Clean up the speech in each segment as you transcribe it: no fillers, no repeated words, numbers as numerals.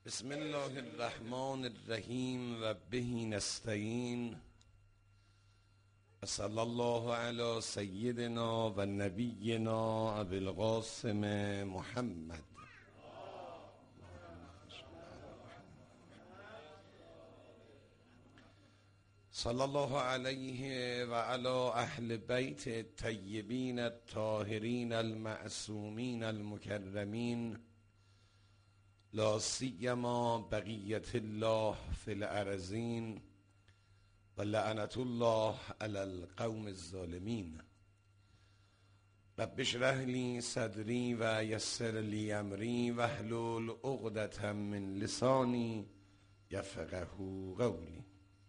بسم الله الرحمن الرحیم و به نستعین و صلی الله علی سیدنا و نبینا ابی القاسم محمد. صلی الله علیه و علی اهل بیت الطیبین الطاهرین المعصومین المکرمین، لا سیما بقیت الله فی الارضین و لعنت الله علی القوم الظالمین. رب اشرح لی صدری و یسر لی امری واحلل عقدة من لسانی یفقهوا قولی.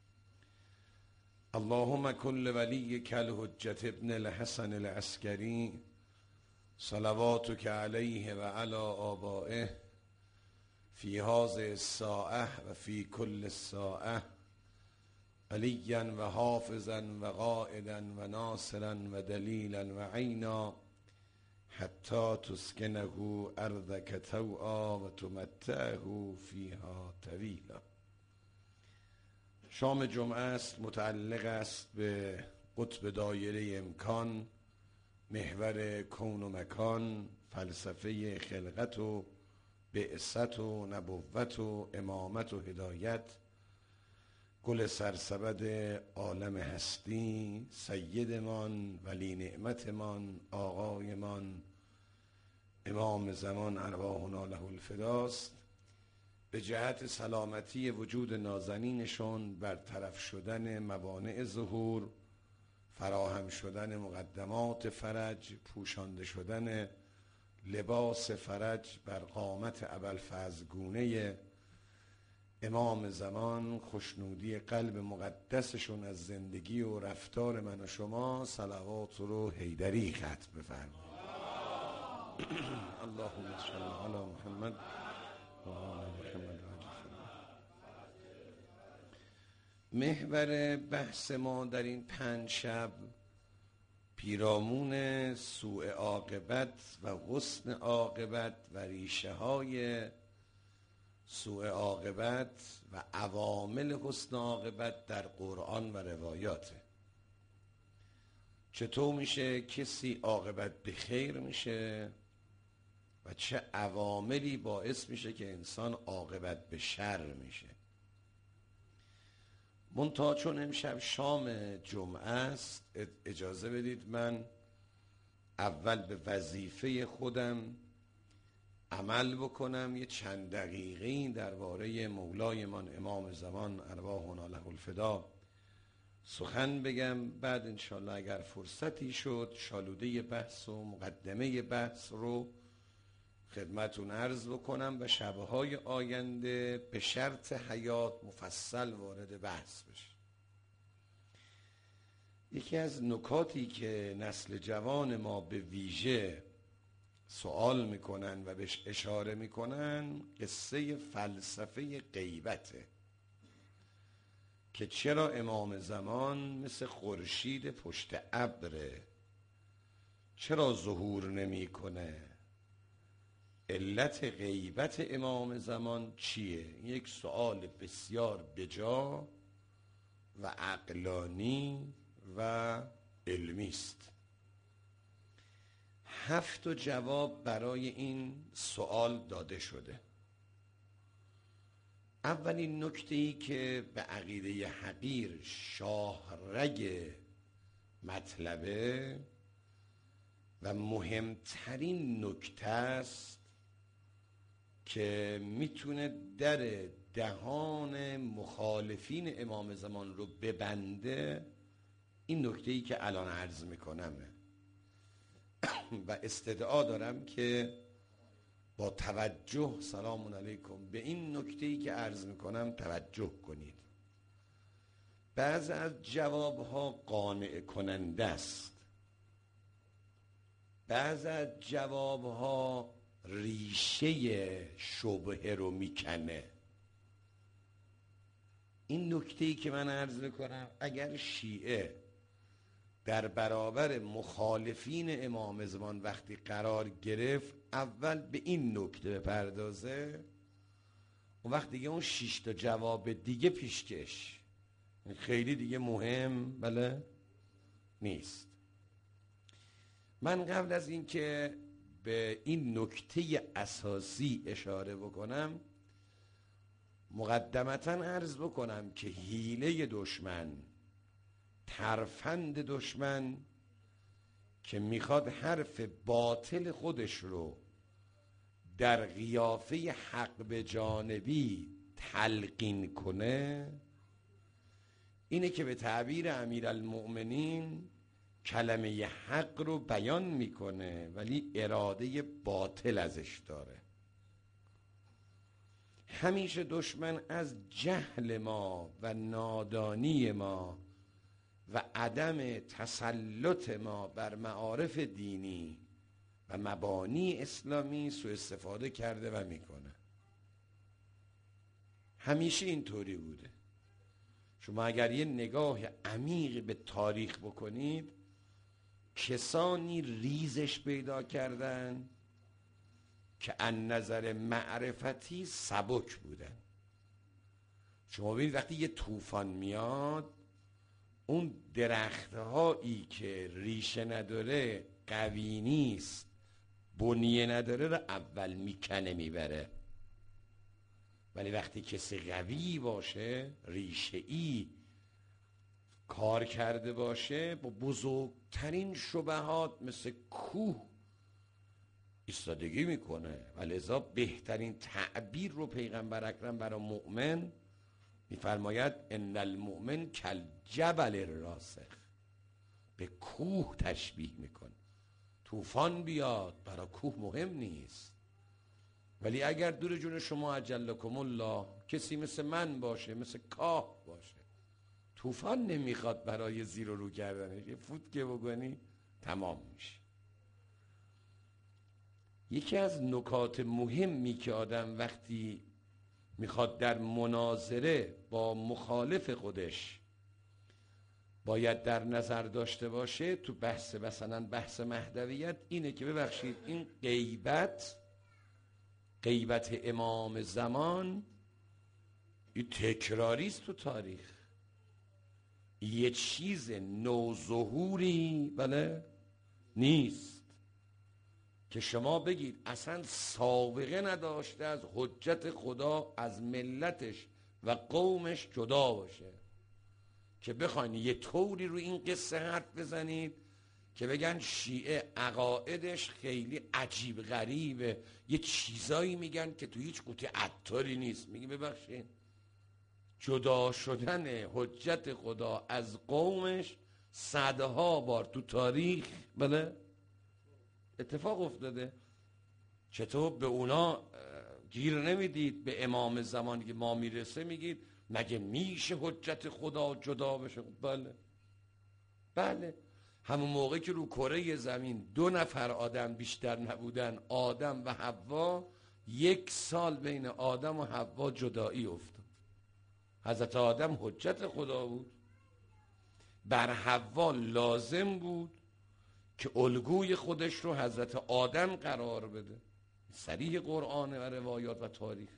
اللهم کل ولیک الحجة ابن الحسن العسکری صلواتک علیه و علی آبائه فی هذه الساعة و فی کل الساعة علیا و حافظا و قائدا و ناصرا و دلیلا و عینا حتی تسکنه ارضک طوعا و تمتعه فیها طویلا. شام جمعه است، متعلق است به قطب دایره امکان، محور کون و مکان، فلسفه خلقت و بعثت و نبوت و امامت و هدایت، گل سرسبد عالم هستی، سیدمان، ولی نعمتمان، آقایمان، امام زمان ارواحنا له الفداست، به جهت سلامتی وجود نازنینشون، برطرف شدن موانع ظهور، فراهم شدن مقدمات فرج، پوشانده شدن لباس فرج بر قامت ابوالفضلگونه امام زمان، خوشنودی قلب مقدسشون از زندگی و رفتار من و شما صلوات رو حیدری ختم بفرمایید. اللهم صل علی محمد و آل محمد. محور بحث ما در این 5 شب پیرامون سوء عاقبت و حسن عاقبت و ریشه های سوء عاقبت و عوامل حسن عاقبت در قرآن و روایاته. چطور میشه کسی عاقبت به خیر میشه و چه عواملی باعث میشه که انسان عاقبت به شر میشه. منتها چون امشب شام جمعه است، اجازه بدید من اول به وظیفه خودم عمل بکنم، یه چند دقیقه‌ای درباره مولایمان امام زمان ارواحنا له الفدا سخن بگم. بعد انشالله اگر فرصتی شد شالوده بحث و مقدمه بحث رو خدمتون عرض بکنم و شبهای آینده به شرط حیات مفصل وارد بحث بشه. یکی از نکاتی که نسل جوان ما به ویژه سوال میکنن و بهش اشاره میکنن قصه فلسفه غیبته که چرا امام زمان مثل خورشید پشت ابره، چرا ظهور نمیکنه، علت غیبت امام زمان چیه؟ یک سوال بسیار بجا و عقلانی و علمی است. 7 جواب برای این سوال داده شده. اولین نکته‌ای که به عقیده حقیر شاهرگ مطلبه و مهمترین نکته است که میتونه در دهان مخالفین امام زمان رو ببنده، این نکته‌ای که الان عرض میکنمه و استدعا دارم که با توجه، سلام علیکم، به این نکته‌ای که عرض میکنم توجه کنید. بعض از جوابها قانع کننده است، بعض از جوابها ریشه شبهه رو میکنه. این نکته‌ای که من عرض میکنم اگر شیعه در برابر مخالفین امام زمان وقتی قرار گرفت اول به این نکته بپردازه، اون وقت دیگه اون 6 تا جواب دیگه پیشکش خیلی دیگه مهم بله نیست. من قبل از این که به این نکته اساسی اشاره بکنم مقدمتاً عرض بکنم که حیله دشمن، ترفند دشمن که میخواد حرف باطل خودش رو در قیافه حق به جانبی تلقین کنه اینه که به تعبیر امیرالمؤمنین کلمه حق رو بیان میکنه ولی اراده باطل ازش داره. همیشه دشمن از جهل ما و نادانی ما و عدم تسلط ما بر معارف دینی و مبانی اسلامی سوء استفاده کرده و میکنه. همیشه اینطوری بوده. شما اگر یه نگاه عمیق به تاریخ بکنید کسانی ریزش پیدا کردن که از نظر معرفتی سبک بودن. شما ببینید وقتی یه طوفان میاد اون درختهایی که ریشه نداره قوی نیست بنیه نداره رو اول میکنه میبره، ولی وقتی کسی قوی باشه ریشه‌ای کار کرده باشه با بزرگترین شبهات مثل کوه ایستادگی میکنه. و لذا بهترین تعبیر رو پیغمبر اکرم برای مؤمن میفرماید ان المؤمن کالجبل الراسخ، به کوه تشبیه میکنه. طوفان بیاد برای کوه مهم نیست، ولی اگر دور جون شما اجلکم الله کسی مثل من باشه، مثل کاه باشه، طوفان نمیخواد برای زیر و رو کردنش، یه فوت که بکنی تمام میشه. یکی از نکات مهمی که آدم وقتی میخواد در مناظره با مخالف خودش باید در نظر داشته باشه تو بحث مثلا بحث مهدویت اینه که ببخشید این غیبت امام زمان این تکراری است تو تاریخ، یه چیز نوظهوری بله نیست که شما بگید اصلا سابقه نداشته از حجت خدا از ملتش و قومش جدا باشه که بخواین یه طوری رو این قصه حرف بزنید که بگن شیعه عقایدش خیلی عجیب غریبه، یه چیزایی میگن که تو هیچ قوطی عطاری نیست. میگی ببخشید جدا شدن حجت خدا از قومش صدها بار تو تاریخ بله اتفاق افتاده. چطور به اونا گیر نمیدید؟ به امام زمانی که ما میرسه میگید مگه میشه حجت خدا جدا بشه؟ بله همون موقع که رو کره زمین 2 نفر آدم بیشتر نبودن، آدم و حوا، 1 سال بین آدم و حوا جدایی افتاد. حضرت آدم حجت خدا بود، بر حوا لازم بود که الگوی خودش رو حضرت آدم قرار بده. صریح قرآن و روایات و تاریخ.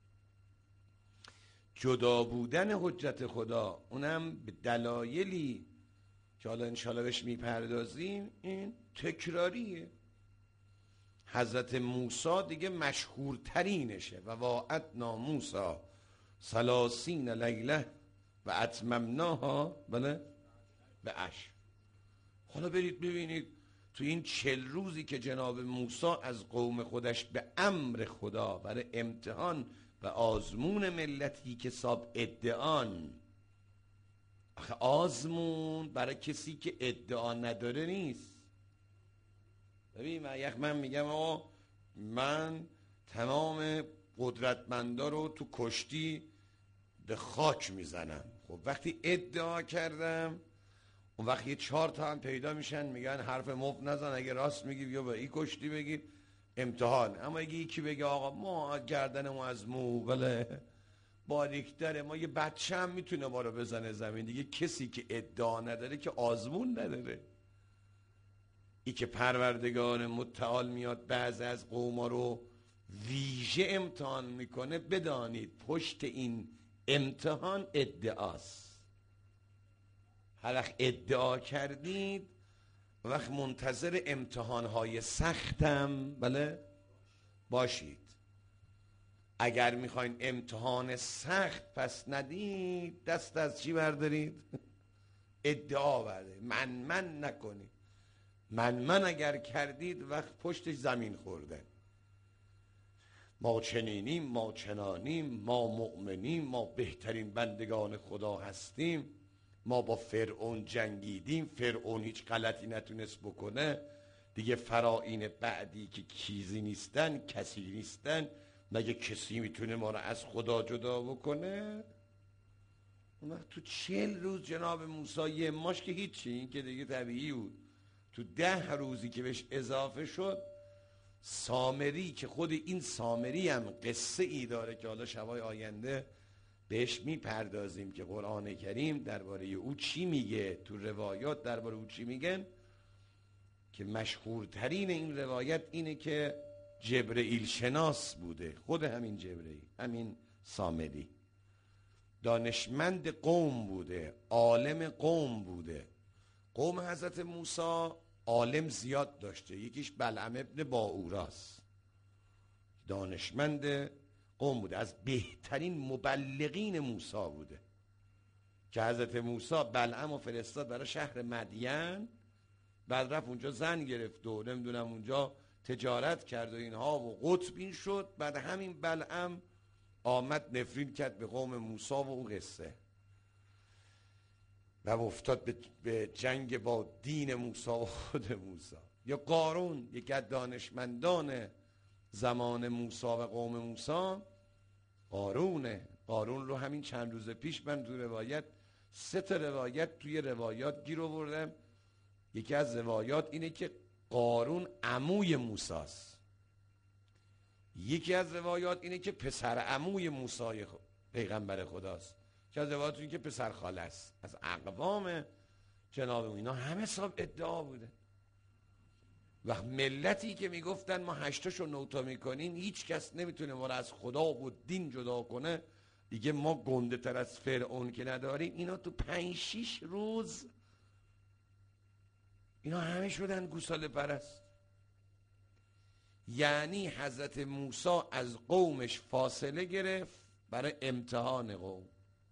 جدا بودن حجت خدا اونم به دلایلی که حالا انشاءالله بهش میپردازیم این تکراریه. حضرت موسی دیگه مشهورترینشه و واعدنا موسی 30 لیله و اتممناها بله به 10. حالا برید ببینید تو این 40 روزی که جناب موسی از قوم خودش به امر خدا برای امتحان و آزمون ملتی که صاحب ادعان، آخه آزمون برای کسی که ادعا نداره نیست. ببین من میگم آقا من تمام قدرتمندا رو تو کشتی به خاک میزنم. خب وقتی ادعا کردم اون وقت یه 4 تا هم پیدا میشن میگن حرف مفت نزن، اگه راست میگی بیا با این کشتی بگیر امتحان. اما اگه یکی بگه آقا ما گردنمو از مو بله باریک‌تره، ما یه بچه هم میتونه ما رو بزنه زمین دیگه. کسی که ادعا نداره که آزمون نداره. ای که پروردگار متعال میاد بعض از قوما رو ویژه مکه امتحان میکنه، بدانید پشت این امتحان ادعاست. هر وقت ادعا کردید وقت منتظر امتحانهای سختم بله باشید. اگر میخواین امتحان سخت پس ندید، دست از چی بردارید؟ ادعا بردارید. من نکنید. من اگر کردید وقت پشتش زمین خورده. ما چنینیم، ما چنانیم، ما مؤمنیم، ما بهترین بندگان خدا هستیم، ما با فرعون جنگیدیم، فرعون هیچ غلطی نتونست بکنه، دیگه فرائین بعدی که کیزی نیستن، کسی نیستن، مگه کسی میتونه ما رو از خدا جدا بکنه؟ اون وقت تو 40 روز جناب موسی یه ماش که هیچی، این که دیگه طبیعی بود. تو 10 روزی که بهش اضافه شد، سامری که خود این سامری هم قصه ای داره که حالا شبای آینده بهش میپردازیم که قرآن کریم درباره او چی میگه، تو روایات درباره او چی میگن، که مشهورترین این روایت اینه که جبرئیل شناس بوده، خود همین جبرئیل، همین سامری دانشمند قوم بوده، عالم قوم بوده. قوم حضرت موسی عالم زیاد داشته، یکیش بلعم ابن باوراست، دانشمند قوم بوده، از بهترین مبلغین موسی بوده که حضرت موسی بلعم و فرستاد برای شهر مدین، بعد رفت اونجا زن گرفت و نمیدونم اونجا تجارت کرد و اینها و قطبین شد. بعد همین بلعم آمد نفرین کرد به قوم موسی و اون قصه و افتاد به جنگ با دین موسی و خود موسی. یا قارون، یکی از دانشمندان زمان موسی و قوم موسی قارونه. قارون رو همین چند روز پیش من تو روایت 3 روایت توی روایات گیر آوردم. یکی از روایات اینه که قارون عموی موسی است، یکی از روایات اینه که پسر عموی موسی پیغمبر خداست، یکی از روایات اینه که پسر خاله است. از اقوام جناب اینا همه حساب ادعا بوده. و ملتی که میگفتن ما 8 و 9 میکنیم، هیچ کس نمیتونه ما رو از خدا و دین جدا کنه، دیگه ما گنده تر از فرعون که نداریم. اینا تو 5-6 روز اینا همه شدن گوساله پرست. یعنی حضرت موسی از قومش فاصله گرفت برای امتحان قوم.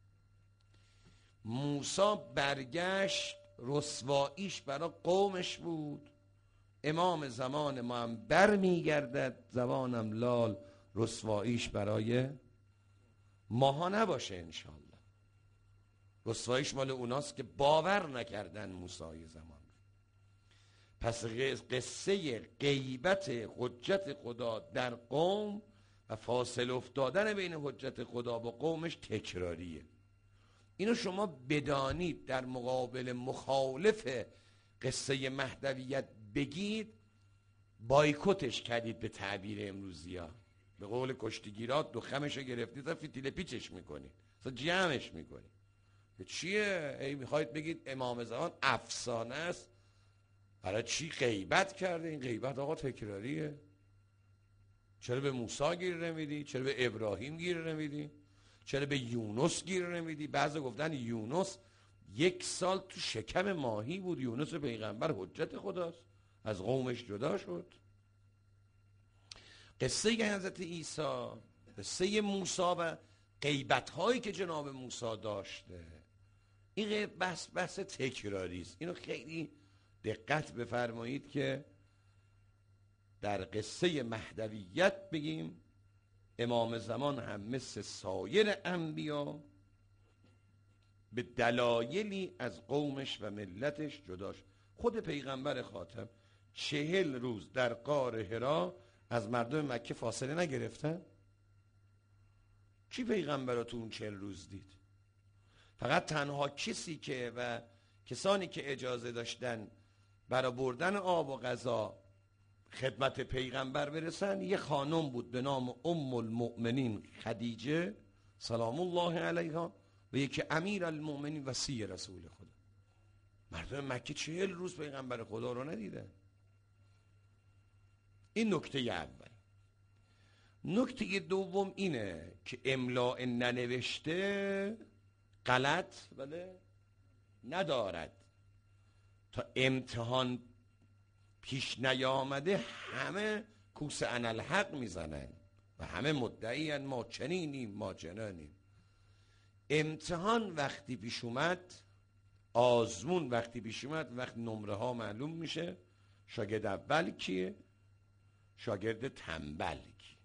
موسی برگشت، رسواییش برای قومش بود. امام زمان ما هم بر میگردد، زبانم لال، رسواییش برای ماها نباشه انشالله. رسواییش مال اوناست که باور نکردن موسی زمان. پس قصه غیبت حجت خدا در قوم و فاصله افتادن بین حجت خدا با قومش تکراریه. اینو شما بدانید، در مقابل مخالف قصه مهدویت بگید بایکوتش کردید، به تعبیر امروزی ها، به قول کشتیگیرات دخمشو گرفتید و فتیله پیچش میکنید، جمعش میکنید. چیه؟ ای میخواید بگید امام زمان افسانه است، برای چی غیبت کرده؟ این غیبت آقا تکراریه. چرا به موسی گیر نمیدی؟ چرا به ابراهیم گیر نمیدی؟ چرا به یونس گیر نمیدی؟ بعضی گفتن یونس 1 سال تو شکم ماهی بود. یونس پیغمبر حجت خداست، از قومش جدا شد. قصه حضرت عیسی، قصه موسی و غیبت هایی که جناب موسی داشته، این بحث تکراری است. اینو خیلی دقت بفرمایید که در قصه مهدویت بگیم امام زمان هم مثل سایر انبیا به دلایلی از قومش و ملتش جدا شد. خود پیغمبر خاتم 40 روز در غار حرا از مردم مکه فاصله نگرفتن؟ کی پیغمبر رو تو اون 40 روز دید؟ فقط تنها کسی که و کسانی که اجازه داشتن برای بردن آب و غذا خدمت پیغمبر برسن یه خانم بود به نام ام المؤمنین خدیجه سلام الله علیها و یکی امیر المؤمنین وصی رسول خدا. مردم مکه 40 روز پیغمبر خدا رو ندیدن. این نکته اول. نکته دوم اینه که املاء ننوشته غلط بله ندارد. تا امتحان پیش نیامده همه کوس انالحق میزنن و همه مدعیان ما چنینیم ما چنانیم. امتحان وقتی پیش اومد، آزمون وقتی پیش اومد، وقت نمره ها معلوم میشه شاگرد اول کیه، شاگرد تنبل کیه.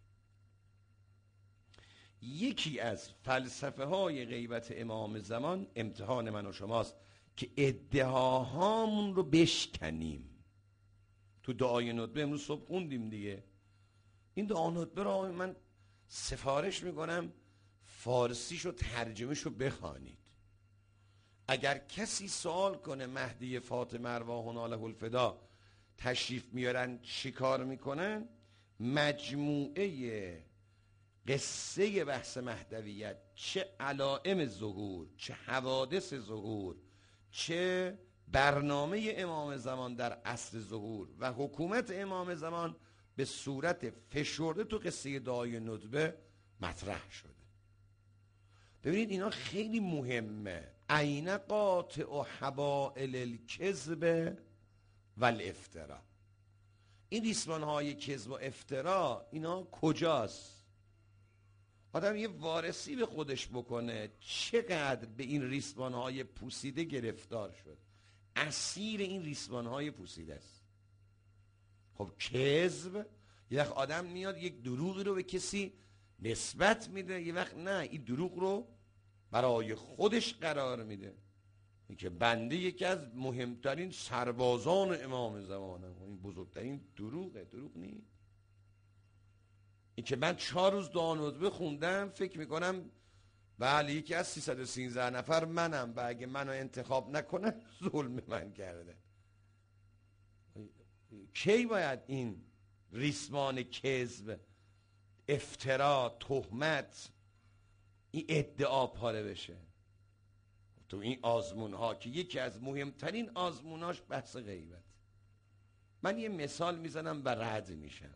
یکی از فلسفه های غیبت امام زمان امتحان من و شماست که ادعاهامون رو بشکنیم. تو دعای ندبه امروز صبح خوندیم دیگه. این دعای ندبه رو من سفارش میکنم فارسیشو ترجمهشو بخوانید. اگر کسی سوال کنه مهدی فاطمه ارواحنا له الفدا تشریف میارن چی کار میکنن، مجموعه قصه بحث مهدویت، چه علائم ظهور، چه حوادث ظهور، چه برنامه امام زمان در عصر ظهور و حکومت امام زمان به صورت فشرده تو قصه دعای ندبه مطرح شده. ببینید اینا خیلی مهمه. عین قاطع حبائل الکذب و الافترا. این ریسمان های کذب و افترا اینا کجاست؟ آدم یه وارسی به خودش بکنه چقدر به این ریسمان های پوسیده گرفتار شد، اسیر این ریسمان های پوسیده است. خب کذب یه وقت آدم میاد یک دروغی رو به کسی نسبت میده، یه وقت نه این دروغ رو برای خودش قرار میده. این که بنده یکی از مهمترین سربازان امام زمانم، این بزرگترین دروغه، دروغ نیست. این که من 4 روز دعای ندبه خوندم فکر میکنم بله یکی از 313 نفر منم و اگه منو انتخاب نکنن ظلم من کرده. کی باید این ریسمان کذب، افترا، تهمت، این ادعا پاره بشه؟ تو این آزمون ها که یکی از مهمترین آزموناش بحث غیبت. من یه مثال میزنم و رد میشم.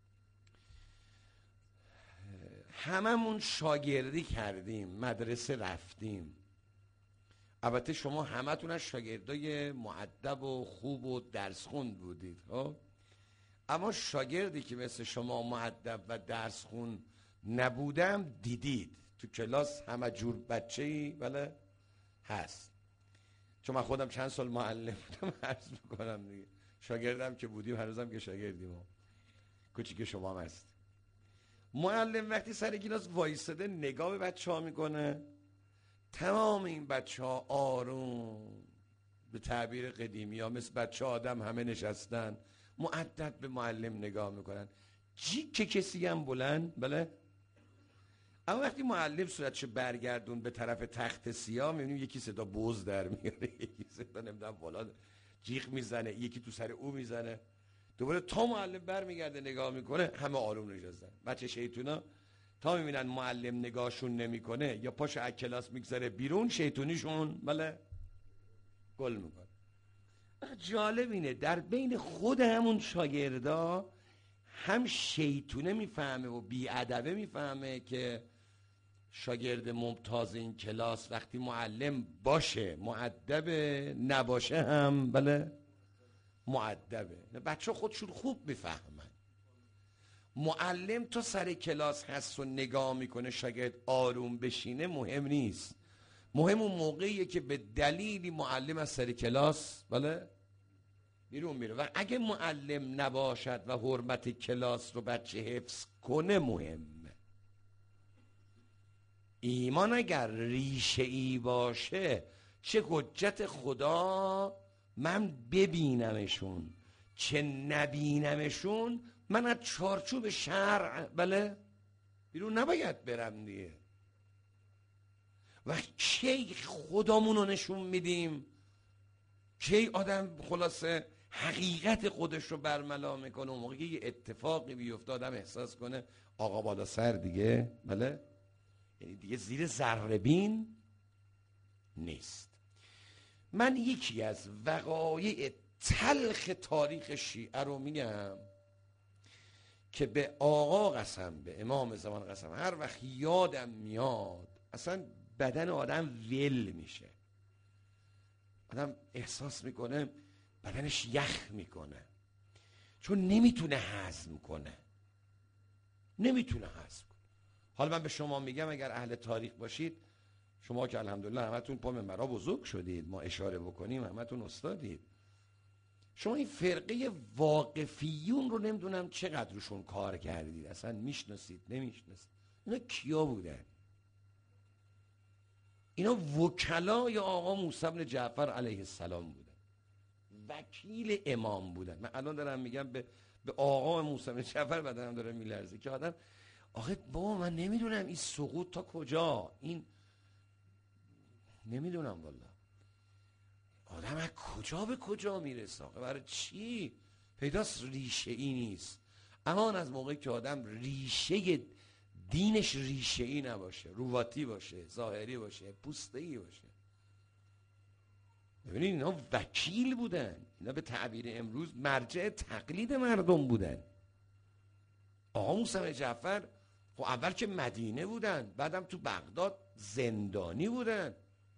هممون شاگردی کردیم، مدرسه رفتیم. البته شما همتون از شاگردای مؤدب و خوب و درس خوند بودید اما شاگردی که مثل شما مؤدب و درس خوند نبودم دیدید تو کلاس همه جور بچه‌ای بله هست. چون من خودم چند سال معلم بودم عرض میکنم دیگه، شاگردم که بودیم هنوزم که شاگردیم، کوچیک شما هم هست. معلم وقتی سر کلاس وایساده نگاه به بچه ها میکنه، تمام این بچه ها آروم به تعبیر قدیمی ها مثل بچه آدم همه نشستن مؤدب به معلم نگاه میکنن، که کسی هم بلند بله. اما وقتی معلم صورتشو برگردون به طرف تخت سیاه میبینیم یکی صدا بوز در میاره، یکی صدا نمیدونم بالا جیغ میزنه، یکی تو سر او میزنه. دوباره تا معلم برمیگرده نگاه میکنه همه آروم نشستن. بچه شیطونا تا میبینن معلم نگاهشون نمیکنه یا پاشو از کلاس میگذاره بیرون، شیطونیشون بله گل میکنه. جالب اینه در بین خود همون شاگردا هم شیطونه میفهمه و بیادبه میفهمه که شاگرد ممتاز این کلاس وقتی معلم باشه مؤدبه، نباشه هم بله مؤدبه. بچه خودشون خوب میفهمن. معلم تا سر کلاس هست و نگاه میکنه شاگرد آروم بشینه مهم نیست، مهم اون موقعیه که به دلیلی معلم از سر کلاس بله بیرون میره. و اگه معلم نباشد و حرمت کلاس رو بچه حفظ کنه مهمه. ایمان اگر ریشه ای باشه چه حجت خدا من ببینمشون چه نبینمشون، من از چارچوب شرع بله بیرون نباید برم دیگه. و کی خودمونو نشون میدیم، کی آدم خلاصه حقیقت خودش رو برملا میکنه، اون موقع یه اتفاقی بیفته آدم احساس کنه آقا بالا سر دیگه بله، یعنی دیگه زیر ذره بین نیست. من یکی از وقایع تلخ تاریخ شیعه رو میگم که به آقا قسم، به امام زمان قسم، هر وقت یادم میاد اصلا بدن آدم ول میشه، آدم احساس میکنه بدنش یخ میکنه، چون نمیتونه هضم کنه. حالا من به شما میگم اگر اهل تاریخ باشید، شما که الحمدلله همتون پا منبرها بزرگ شدید، ما اشاره بکنیم همتون استادید، شما این فرقه واقفیون رو نمیدونم چقدر روشون کار کردید، اصلا میشناسید نمیشناسید؟ اینا کیا بودن؟ اینا وکلای آقا موسی بن جعفر علیه السلام بودن، وکیل امام بودن. من الان دارم میگم به آقا موسی بن جعفر بدنم داره میلرزه که آدم آخه بابا من نمیدونم این سقوط تا کجا، این نمیدونم والله آدم از کجا به کجا میرسه، آخه برای چی؟ پیداست ریشه ای نیست. اما از موقعی که آدم ریشه دینش ریشه ای نباشه، رواتی باشه، ظاهری باشه، پوسته ای باشه. ببینید اینا وکیل بودن، اینا به تعبیر امروز مرجع تقلید مردم بودن. آقا موسی بن جعفر خب اول که مدینه بودن، بعدم تو بغداد زندانی بودن،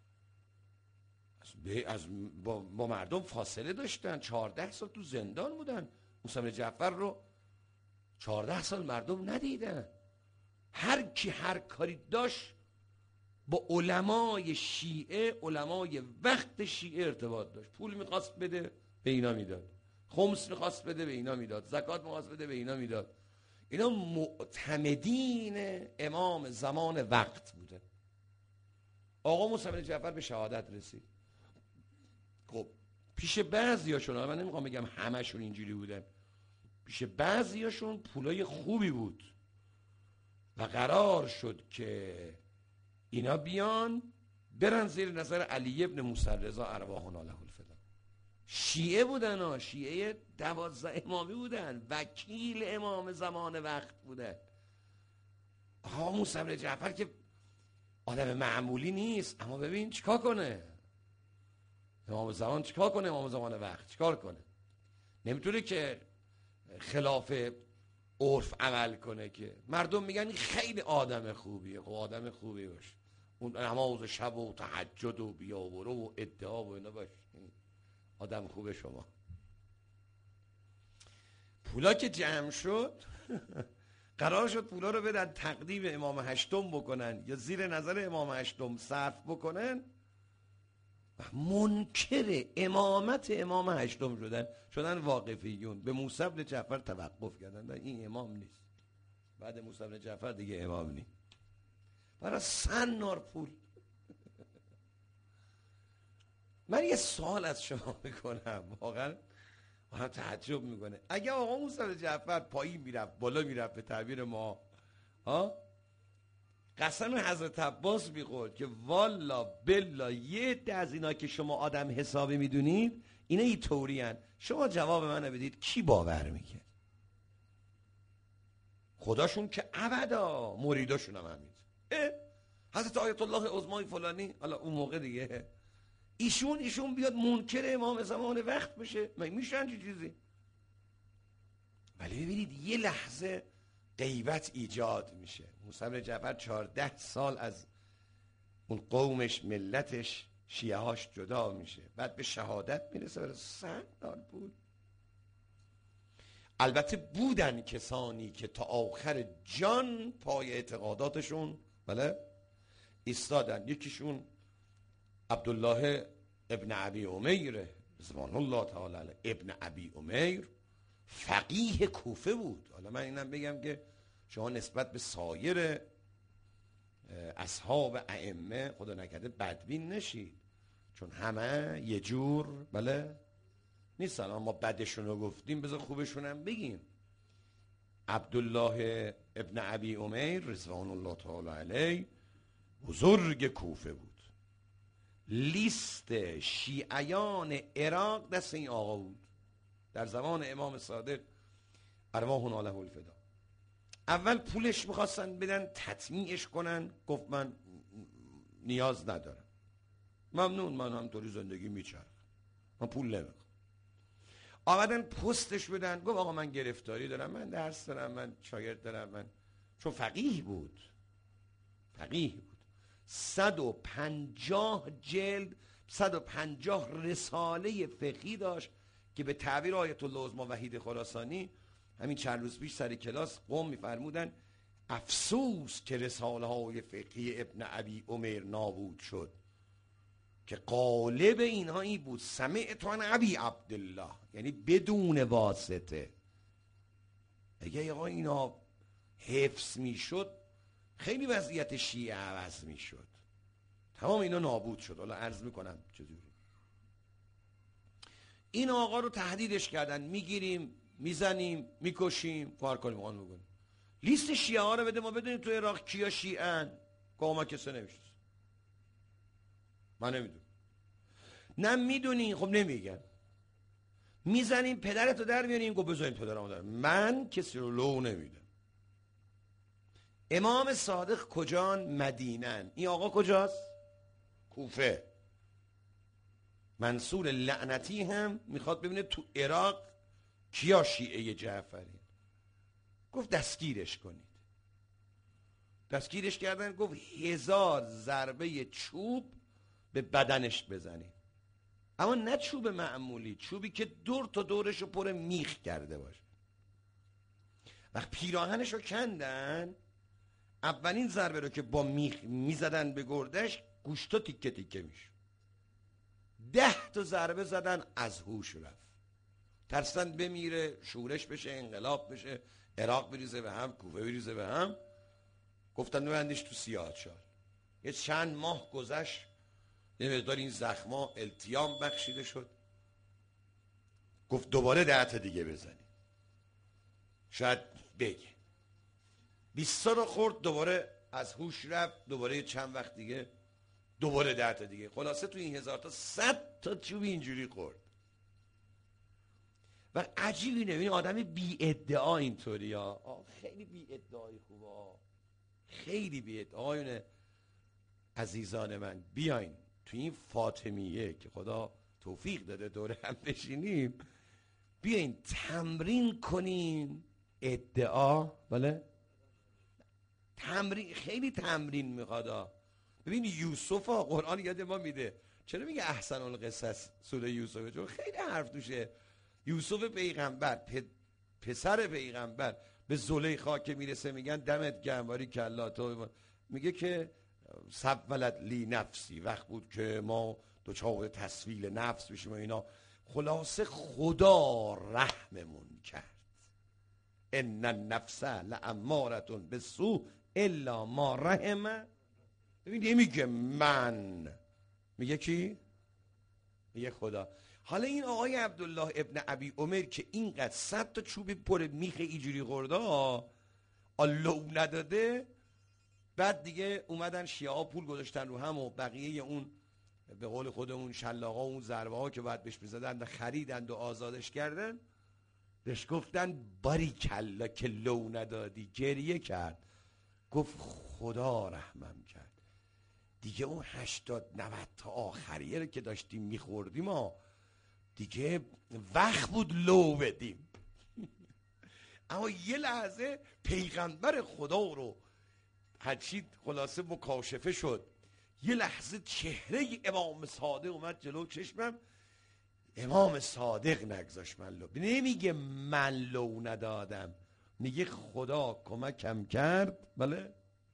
با مردم فاصله داشتن، 14 سال تو زندان بودن. موسی بن جعفر رو 14 سال مردم ندیدن. هر کی هر کاری داشت با علمای شیعه، علمای وقت شیعه ارتباط داشت. پول میخواست بده به اینا میداد، خمس میخواست بده به اینا میداد، زکات میخواست بده به اینا میداد. اینا معتمدین امام زمان وقت بوده. آقا موسی بن جعفر به شهادت رسید. خب پیش بعضیاشون، من نمیخوام بگم همشون اینجوری بودن، پیش بعضیاشون پولای خوبی بود و قرار شد که اینا بیان برن زیر نظر علی ابن موسی رضا ارواحنا له الفدا. شیعه بودن ها، شیعه 12 امامی بودن، وکیل امام زمان وقت بودن. آقا موسی بن جعفر که آدم معمولی نیست، اما ببین چیکار کنه امام زمان، چیکار کنه امام زمان وقت، چیکار کنه؟ نمیتونه که خلاف عرف عمل کنه که مردم میگن این خیلی آدم خوبیه. خب آدم خوبی باشه، اون نماز شب و تهجد و بیاورو و ادعا و اینا باشه، آدم خوبه شما. پولا که جمع شد قرار شد پولا رو بدن تقدیم امام هشتم بکنن یا زیر نظر امام هشتم صرف بکنن. منکر امامت امام هشتم شدن واقفیون، به موسی بن جعفر توقف کردن، این امام نیست، بعد موسی بن جعفر دیگه امام نیست. برای سنار پول. من یه سوال از شما میکنم، واقعا من تعجب میکنه، اگه آقا موسی بن جعفر پایین میرفت بالا میرفت به تعبیر ما قسم حضرت عباس میخورد که والا بلا یه عده از اینا که شما آدم حسابی میدونید اینا ای طوری هن، شما جواب منو بدید کی باور میکرد؟ خداشون که ابدا، مریداشون هم همین. حضرت آیت الله عظمای فلانی، حالا اون موقع دیگه ایشون بیاد منکر امام زمان وقت بشه، میشن چی چیزی؟ ولی ببینید یه لحظه غیبت ایجاد میشه. موسی بن جعفر 14 سال از اون قومش، ملتش، شیعه هاش جدا میشه، بعد به شهادت میرسه، برای 100 سال بود. البته بودن کسانی که تا آخر جان پای اعتقاداتشون بله ایستادن. یکیشون عبدالله ابن ابی امیر رضوان الله تعالی علیه. ابن ابی امیر فقیه کوفه بود. حالا من اینم بگم که شما نسبت به سایر اصحاب ائمه خدا نکرده بدبین نشید، چون همه یه جور بله نیستن. ما بدشون رو گفتیم، بذار خوبشون هم بگیم. عبدالله ابن ابی امیر رضوان الله تعالی علیه بزرگ کوفه بود. لیست شیعیان عراق دست این آقا بود در زمان امام صادق ارواحنا له الفدا. اول پولش میخواستن بدن تطمیعش کنن، گفت من نیاز ندارم، ممنون، من همطوری زندگی میچرخ، من پول نمیخوام. آمدن پستش بدن، گفت آقا من گرفتاری دارم، من درس دارم، من شاگرد دارم، من چون فقیه بود 150 جلد 150 رساله فقهی داشت که به تعبیر آیت الله عظمی وحید خراسانی همین چند روز پیش سر کلاس قوم میفرمودن افسوس که رساله های فقهی ابن ابی عمر نابود شد، که قالب اینها این بود سمعت عن ابی عبدالله، یعنی بدون واسطه. اگه آقا اینا حفظ میشد خیلی وضعیت شیعه عوض میشد. تمام اینا نابود شد. حالا عرض میکنم چجوری. این آقا رو تهدیدش کردن، میگیریم میزنیم میکشیم، کار کنیم آن میکنیم. لیست شیعه ها رو بده ما بدونیم تو عراق کیا شیعه ان. ما کسی نمیشد. من نمیدونم. نه میدونی؟ خب نمیگن. میزنیم پدرتو در میاریم، گفت بذاریم پدرمو در. من کسی رو لو نمیدم. امام صادق کجان؟ مدینن. این آقا کجاست؟ کوفه. منصور لعنتی هم میخواد ببینه تو عراق کیا شیعه جعفری. گفت دستگیرش کنید. دستگیرش کردن، گفت 1000 ضربه چوب به بدنش بزنید، اما نه چوب معمولی، چوبی که دور تا دورش رو پر میخ کرده باشه. وقت پیراهنش رو کندن، اولین ضربه رو که با میخ میزدن به گردش، گوشتا تیکه تیکه میشه. 10 تا ضربه زدن، از هوش رفت. ترسن بمیره، شورش بشه، انقلاب بشه، عراق بریزه به هم، کوفه بریزه به هم. گفتن ببندش تو سیاهچال. یه چند ماه گذشت، یه مقدار این زخما التیام بخشیده شد. گفت دوباره 10 تا دیگه بزنی، شاید بگه. 20 تا رو خورد، دوباره از هوش رفت. دوباره چند وقت دیگه دوباره 10 تا دیگه. خلاصه تو این 1000 تا 100 تا چوب اینجوری خورد. و عجیبی نه، این آدم بی ادعا اینطوری ها، خیلی بی ادعای خوبه، خیلی بی ادعایونه. عزیزان من بیاین تو این فاطمیه که خدا توفیق داده دوره هم بشینیم، بیاین تمرین کنیم ادعا. بله تمرین، خیلی تمرین میخواد. ببین یوسف قرآن یاد ما میده. چرا میگه احسن القصص سوره یوسف؟ چون خیلی حرف توشه. یوسف پیغمبر، پسر پیغمبر، به زلیخا که میرسه میگن دمت گرم باری کلا تو، میگه که سولت لی نفسی، وقت بود که ما دوچار تسویل نفس بشیم و اینا. خلاصه خدا رحممون کرد. ان النفس لامارة بالسوء الا ما رحم. ببین نمیگه من، میگه کی؟ میگه خدا. حالا این آقای عبدالله ابن ابی عمر که اینقدر 100 تا چوب پر میخ اینجوری خورده لو نداده، بعد دیگه اومدن شیعه ها پول گذاشتن رو هم و بقیه اون به قول خودمون شلاقا و اون ضربه ها که بعد بهش میزدن خریدند و آزادش کردن. بهش گفتن باری کلا که لو ندادی. گریه کرد، گفت خدا رحمم کرد. دیگه اون 80-90 تا آخریه رو که داشتیم میخوردیم دیگه وقت بود لو بدیم. اما یه لحظه پیغمبر خدا رو هرچی خلاصه مکاشفه شد، یه لحظه چهره امام صادق اومد جلو چشمم. امام صادق نگذاشت من لو. نمیگه من لو ندادم، میگه خدا کمکم کرد. بله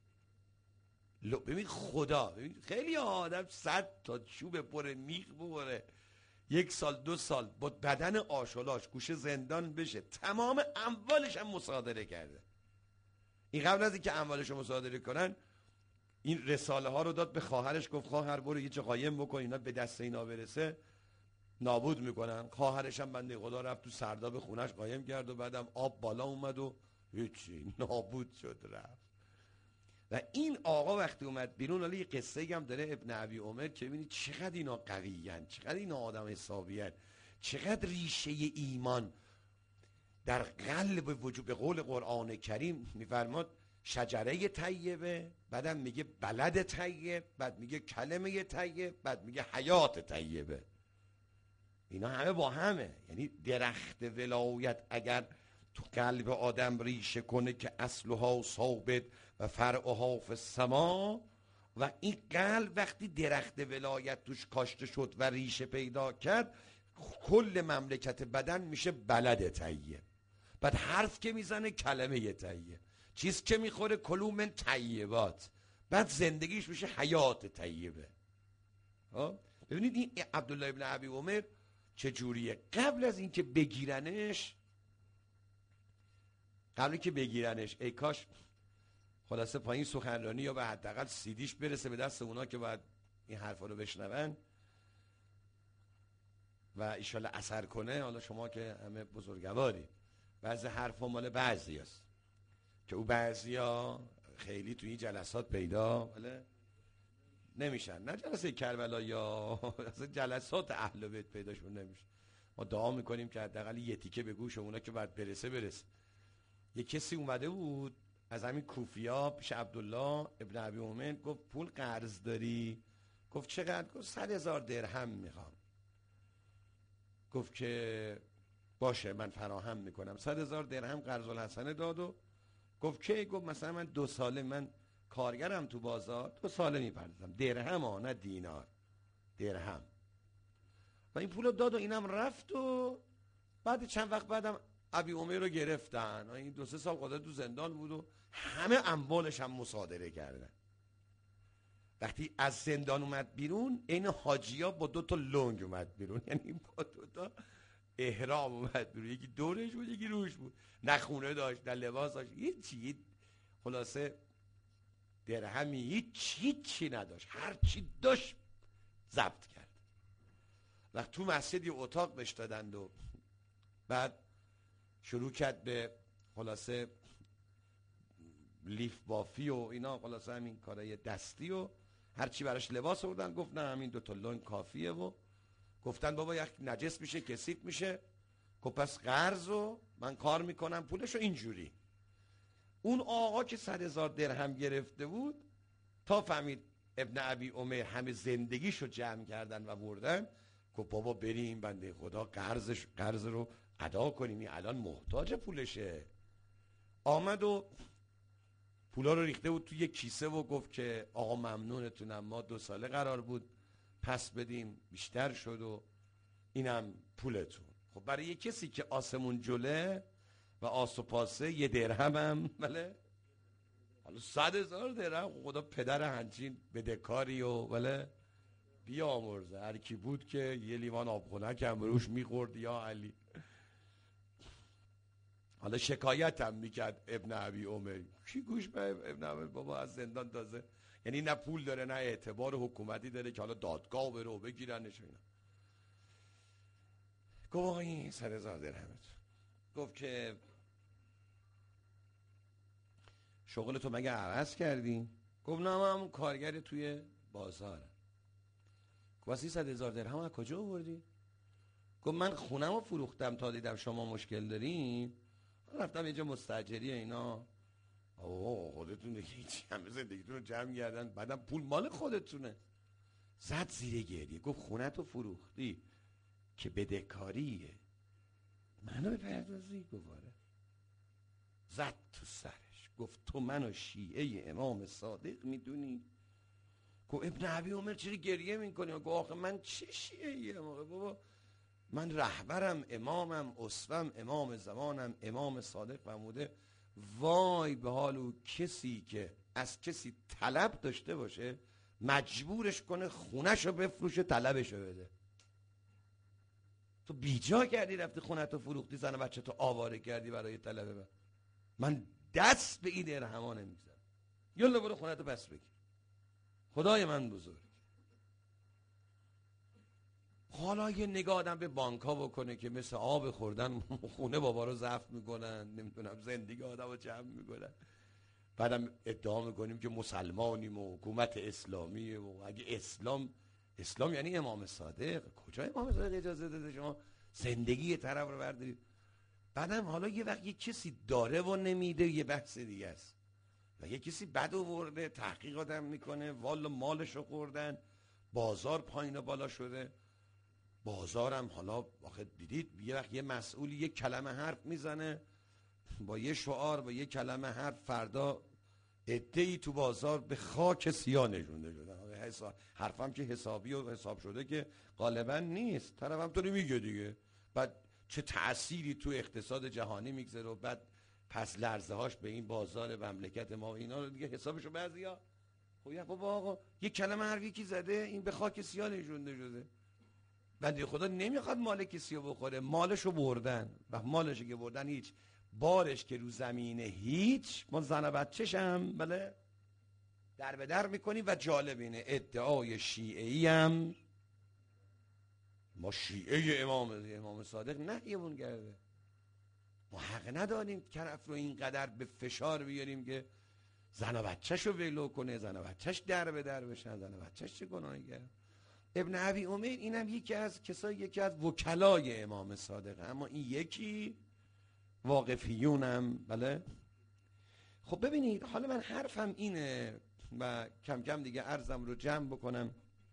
لو. ببین خدا، ببین خیلی آدم 100 تا چوب پر میخ ببره، 1 سال 2 سال با بدن آشولاش گوشه زندان بشه، تمام اموالش هم مصادره کرده. این قبل از اینکه اموالش رو مصادره کنن، این رساله ها رو داد به خواهرش، گفت خواهر برو یه چه قایم بکن، اینا به دست اینا برسه نابود میکنن. خواهرش هم بنده خدا رفت تو سرداب خونش قایم کرد و بعدم آب بالا اومد و هیچی، نابود شد رفت. و این آقا وقتی اومد بیرون، حالا یه قصه هم داره ابن ابی عمر که ببینید چقدر اینا قویین، چقدر اینا آدم حسابیین، چقدر ریشه ایمان در قلب وجود. به قول قرآن کریم میفرماد شجره طیبه، بعدم میگه بلد طیب، بعد میگه کلمه طیب، بعد میگه حیات طیبه. اینا همه با همه. یعنی درخت ولایت اگر تو قلب آدم ریشه کنه که اصلها ثابت و فرعها فی السما، و این قلب وقتی درخت ولایت توش کاشته شد و ریشه پیدا کرد، کل مملکت بدن میشه بلد طیب. بعد حرف که میزنه کلمه طیب، چیز که میخوره کلوا من طیبات، بعد زندگیش میشه حیات طیبه. ببینید این عبدالله ابن ابی عمر چجوریه. قبل از اینکه بگیرنش ای کاش خلاصه پایین سخنرانی یا به حداقل سیدیش برسه به دست اونا که باید این حرفا رو بشنون و ایشالله اثر کنه. حالا شما که همه بزرگواری، بعضی حرفا مال بعضی هست که او بعضی ها خیلی توی این جلسات پیدا نمیشن، نه جلسه کربلا یا جلسات اهل بیت پیداشون نمیشه. ما دعا میکنیم که حداقل یه تیکه به گوش اونا که بعد برسه. یه کسی اومده بود از همین کوفیا پیش عبدالله ابن ابی عمر، گفت پول قرض داری؟ گفت چقدر؟ گفت 100,000 درهم میخوام. گفت که باشه من فراهم میکنم. 100,000 درهم قرض الحسنه داد و گفت که گفت مثلا من 2 ساله من کارگرم تو بازار، 2 ساله میپردازم. درهم ها نه دینار، درهم. و این پولو داد و اینم رفت و بعد چند وقت بعدم ابی عمر رو گرفتن. این 2-3 سال قضا تو زندان بود و همه اموالش هم مصادره کردن. وقتی از زندان اومد بیرون این حاجیا با 2 تا لنگ اومد بیرون، یعنی با 2 تا احرام اومد بیرون، یکی دورش بود یکی روش بود، نه خونه داشت نه لباس داشت، هیچی. خلاصه درهمی هیچی نداشت، هر چی داشت ضبط کرد. وقت تو مسجد یه اتاق بهش دادند و بعد شروع کرد به خلاصه لیف بافی و اینا، خلاصه همین کارای دستی و هرچی براش لباس آوردن. گفت نه همین 2 تا لنگ کافیه و گفتن بابا یک نجس میشه کثیف میشه. گفت پس قرض و من کار میکنم پولشو اینجوری. اون آقا که 100,000 درهم گرفته بود تا فهمید ابن ابی عمر همه زندگیشو جمع کردن و بردن، گفت بابا بریم بنده خدا قرض رو ادا کنیم، این الان محتاج پولشه. آمد و پولا رو ریخته بود توی یک کیسه و گفت که آقا ممنونتونم، ما 2 ساله قرار بود پس بدیم بیشتر شد و اینم پولتون. خب برای یک کسی که آسمون جله و آس و پاسه 1 درهم هم بله، حالا 100,000 درهم خدا پدر همچین بدهکاری و بله بیامرزه. هر کی بود که یه لیوان آبخونک هم روش میخورد یا علی. حالا شکایت هم میکرد ابن ابی عمر، کی گوش به ابن عمر بابا از زندان تازه، یعنی نه پول داره نه اعتبار حکومتی داره که حالا دادگاه بره و بگیرنش اینا. گفت این 100,000 درهمت. گفت که شغل تو مگه عوض کردی؟ گفت نه من همون کارگر توی بازارم. گفت 300,000 درهم از کجا آوردی؟ گفت من خونم رو فروختم تا دیدم شما مشکل دارین، رفتم یه جا مستاجری اینا. اوه خودتون هیچی، همه زندگیتون رو جمع کردن بعدم پول مال خودتونه. زد زیر گریه. گفت خونه تو فروختی که بدهکاریه، منو بپردازی؟ گفاره. زد تو سرش گفت تو منو شیعه امام صادق میدونی؟ گفت ابن ابی عمر چرا گریه میکنی؟ گفت آخه من چه شیعه بابا، من رهبرم، امامم، اسوم، امام زمانم، امام صادق فرموده وای به حال او کسی که از کسی طلب داشته باشه مجبورش کنه خونه‌شو بفروشه طلبشو بده. تو بیجا کردی رفتی خونه‌تو فروختی، زن و بچه‌تو آواره کردی برای طلب من دست به این درهما نمیزنم. یالا برو خونه‌تو پس بگیر، خدای من بزرگ. حالا یه نگاه آدم به بانک‌ها بکنه که مثل آب خوردن خونه بابا رو ضبط میکنن، نمیدونم زندگی آدم رو جمع میکنن، بعدم ادعا میکنیم که مسلمانیم و حکومت اسلامیه و اگه اسلام یعنی امام صادق. کجا امام صادق اجازه داده شما زندگی طرف رو بردارید؟ بعدم حالا یه وقت یه کسی داره و نمیده یه بحث دیگه است، و یه کسی بد آورده تحقیقات هم میکنه والا مالش رو خوردن، بازار پایین و بالا شده، بازارم حالا آخه دیدید یه وقت یه مسئولی یه کلمه حرف میزنه با یه شعار با یه کلمه حرف، فردا عده‌ای تو بازار به خاک سیاه نشونده شدن. حرفم که حسابی و حساب شده که غالبا نیست، طرفم طوری میگه دیگه. بعد چه تأثیری تو اقتصاد جهانی میگذاره و بعد پس لرزه هاش به این بازار مملکت ما و اینا رو دیگه حسابشو بعضیا خب بابا آقا یه کلمه حرفی کی زده این به خاک سیاه نشونده شده. بنده خدا نمیخواد مال کسی رو بخوره، مالشو بردن و مالشو که بردن هیچ بارش که رو زمینه هیچ. ما زن و بچه‌شم بله در به در میکنیم و جالب اینه ادعای شیعه‌ای هم ما شیعه امام صادق نهیمون کرده. ما حق نداریم طرف رو اینقدر به فشار بیاریم که زن و بچه‌شو ولو کنه، زن و بچه‌ش در به در بشن، زن و بچه‌ش چه گناهی کرد. ابن ابی امیر اینم یکی از وکلای امام صادق، اما این یکی واقفیونم بله. خب ببینید حالا من حرفم اینه و کم کم دیگه عرضم رو جمع بکنم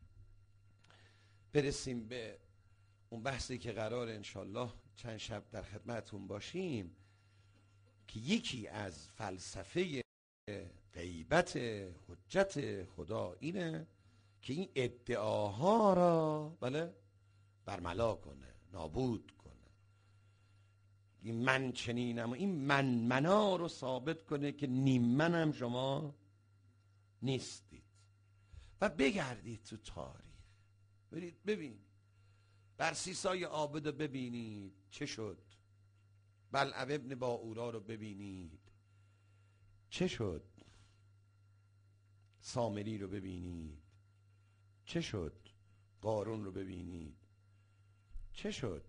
برسیم به اون بحثی که قرار انشالله چند شب در خدمتون باشیم، که یکی از فلسفه غیبت حجت خدا اینه که این ادعاها را بله برملا کنه، نابود کنه. این من چنینم و این منا رو ثابت کنه که نیم منم شما نیستید. و بگردید تو تاریخ برید ببین برسیسای عابد رو ببینید چه شد، بلعب ابن باورا رو ببینید چه شد، سامری رو ببینید چه شد، قارون رو ببینید چه شد.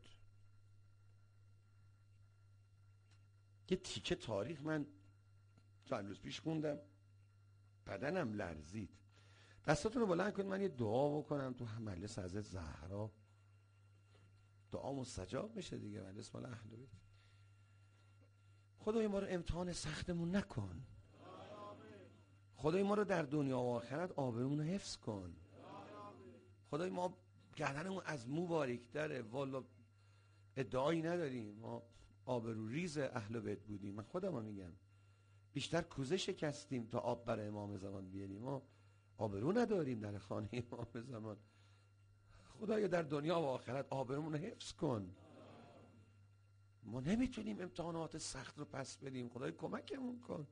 یه تیکه تاریخ من چند روز پیش خوندم بدنم لرزید. دستاتون رو بلند کنید من یه دعا بکنم تو مجلس حضرت زهرا، دعا مستجاب میشه دیگه. مجلس مال اهل بیت. خدای ما رو امتحان سختمون نکن، خدای ما رو در دنیا و آخرت آبرومون رو حفظ کن. خدای ما گردنمون از مو باریک‌تره، والا ادعایی نداریم، ما آبرو ریز اهل بیت بودیم. من خودم میگم بیشتر کوزه شکستیم تا آب برای امام زمان بیاریم. ما آبرو نداریم در خانه امام زمان. خدایا در دنیا و آخرت آبرومون رو حفظ کن. ما نمیتونیم امتحانات سخت رو پس بدیم، خدای کمکمون کن.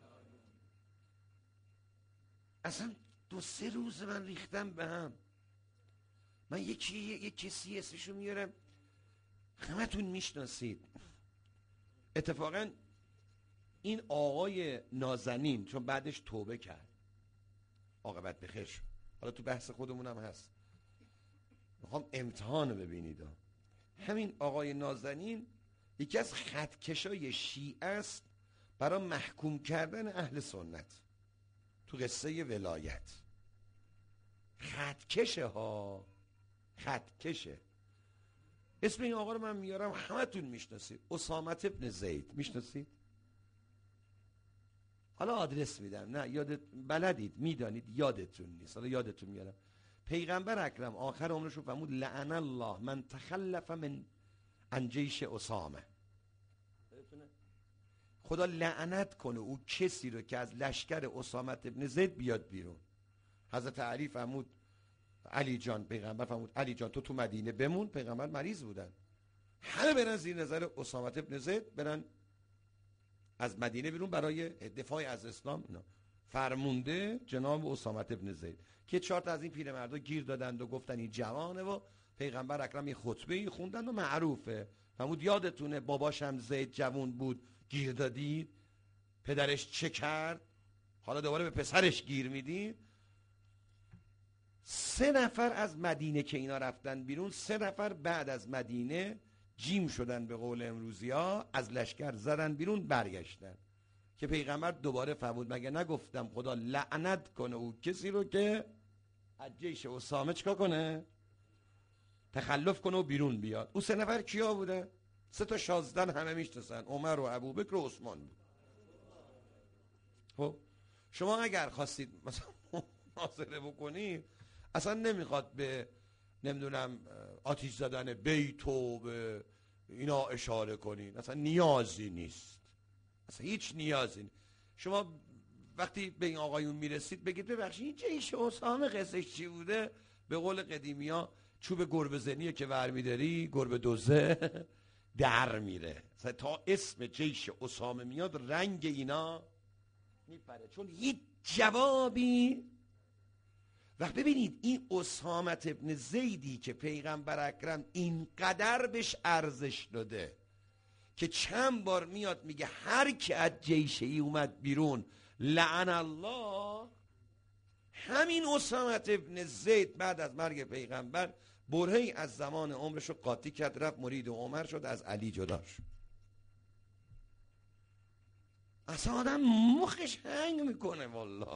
اصلا 2-3 روز من ریختم به هم. من یک کسی اسمشو میارم همتون میشناسید. اتفاقا این آقای نازنین چون بعدش توبه کرد عاقبت به خیر شد، حالا تو بحث خودمون هم هست، میخوام امتحان رو ببینید. همین آقای نازنین یکی از خطکشای شیعه است برای محکوم کردن اهل سنت تو قصه ولایت. خطکشه ها، خطکشه. اسم این آقا رو من میارم همتون میشناسید، اسامه ابن زید میشناسید؟ حالا آدرس میدم، نه یادت بلدید میدانید یادتون نیست، حالا یادتون میارم. پیغمبر اکرم آخر عمرش رو فرمود لعن الله من تخلف من عن جیش اسامه. خدا لعنت کنه او کسی رو که از لشکر اسامه ابن زید بیاد بیرون. حضرت علی فرمود علی جان، پیغمبر فرمود علی جان تو مدینه بمون، پیغمبر مریض بودن، همه برن زیر نظر اسامه ابن زید، برن از مدینه بیرون برای دفاع از اسلام. اینا فرمونده جناب اسامه ابن زید که 4 تا از این پیرمردا گیر دادند و گفتن این جوانه و پیغمبر اکرم یه خطبه‌ای خوندن و معروفه. فرمود یادتونه باباش هم زید جوان بود گیر دادید، پدرش چه کرد، حالا دوباره به پسرش گیر میدید. 3 نفر از مدینه که اینا رفتن بیرون، 3 نفر بعد از مدینه جیم شدن به قول امروزی ها، از لشکر زدن بیرون برگشتن که پیغمبر دوباره فرمود مگه نگفتم خدا لعنت کنه او کسی رو که از جیش اسامه چکا کنه، تخلف کنه و بیرون بیاد. او 3 نفر کیا بوده؟ 3 تا شازدن همه میشناسن، عمر و ابوبکر و عثمان بود. خب شما اگر خواستید مثلا محاصره بکنید، اصلا نمیخواد به نمیدونم آتیش زدن بیت و به اینا اشاره کنین، اصلا نیازی نیست، اصلا هیچ نیازی نیست. شما وقتی به این آقایون میرسید بگید ببخشید این جیش اسامه قصهش چی بوده؟ به قول قدیمی ها چوب گربه زنیه که ورمیداری گربه دوزه در میره. تا اسم جیش اسامه میاد رنگ اینا میپره، چون هیچ جوابی. و ببینید این اسامه ابن زیدی که پیغمبر اکرم اینقدر بهش ارزش داده که چند بار میاد میگه هر کی از جیش ای اومد بیرون لعن الله، همین اسامه ابن زید بعد از مرگ پیغمبر برهه‌ای از زمان عمرش رو قاطی کرد، رفت مرید عمر شد، از علی جدا شد. اصلا آدم مخش هنگ میکنه والله.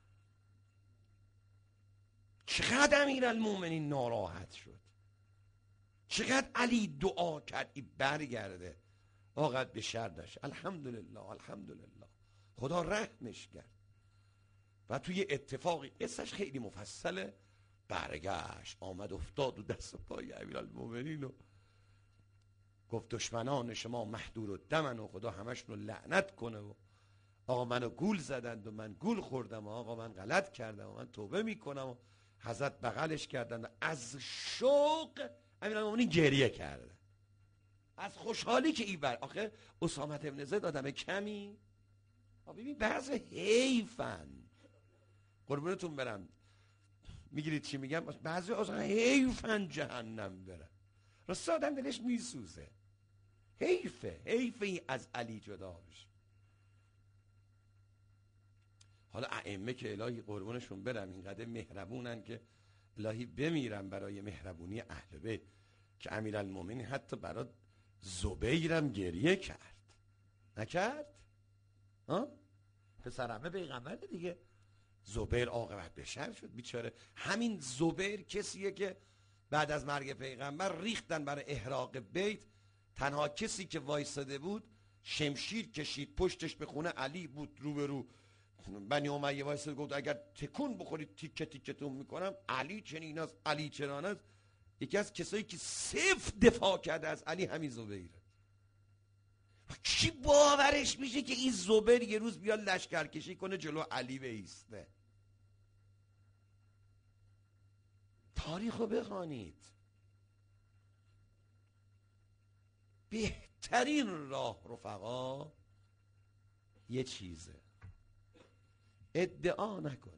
چقدر امیرالمومنین ناراحت شد، چقدر علی دعا کرد ای برگرده، آقد به شر داشت. الحمدلله الحمدلله، خدا رحمش کرد. و توی اتفاقی قصهش خیلی مفصله، برگشت آمد افتاد و دست و پای امیرالمومنین و گفت دشمنان شما محدور و دمن و خدا همشون رو لعنت کنه و آقا منو گول زدند و من گول خوردم و آقا من غلط کردم و من توبه میکنم و حضرت بغلش کردن و از شوق امیرالمومنین گریه کرده، از خوشحالی که این بر آخه اسامه ابن زید آدم کمی. ببین بعض حیفن، قربونتون برم، میگیرید چی میگم؟ بعضی اصلا حیفن جهنم برن، راستا آدم دلش میسوزه، حیفه این از علی جدا بشه. حالا ائمه که الهی قربونشون برم اینقدر مهربونن که الهی بمیرن برای مهربونی اهل بیت، که امیرالمومنین حتی برای زبیرم گریه کرد، نکرد؟ پسرعمه پیغمبر دیگه، زبیر عاقبت به شر شد بیچاره. همین زبیر کسیه که بعد از مرگ پیغمبر ریختن برای احراق بیت، تنها کسی که وایساده بود شمشیر کشید پشتش به خونه علی بود، روبرو بنی امیه وایساده، گفت اگر تکون بخورید تیکه تیکتون میکنم. علی چنین است، علی چنان است. یکی از کسایی که صفر دفاع کرده از علی همین زبیره. کی باورش میشه که این زبیر یه روز بیاد لشکرکشی کنه جلو علی بیسته؟ تاریخو بخوانید. بهترین راه رفقا یه چیزه، ادعا نکنید.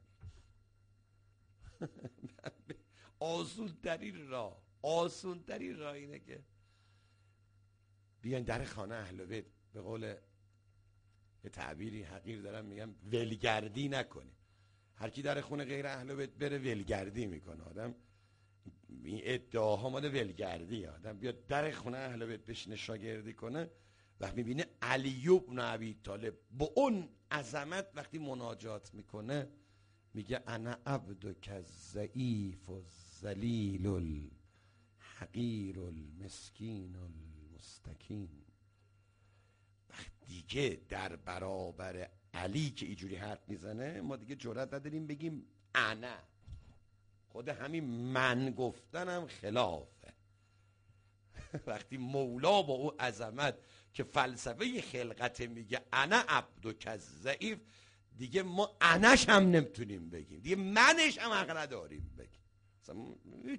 آسون ترین راه اینه که بیان در خانه اهل بیت، به قول یه تعبیری حقیر دارم میگم ولگردی نکنه. هر کی در خونه غیر اهل بیت بره ولگردی میکنه. آدم این ادعاها مال ولگردی، آدم بیاد در خونه اهل بیت بشینه شاگردی کنه، وقتی میبینه علی بن ابی طالب با اون عظمت وقتی مناجات میکنه میگه انا عبدک الضعیف الذلیل الحقیر المسکین المستکین. وقتی دیگه در برابر علی که اینجوری حرف میزنه ما دیگه جرئت نداریم بگیم انا. خود همین من گفتنم خلافه. وقتی مولا با او عظمت که فلسفه خلقت میگه انا عبدک الضعیف، دیگه ما انش هم نمیتونیم بگیم، دیگه منش هم حق نداریم بگیم. اصلا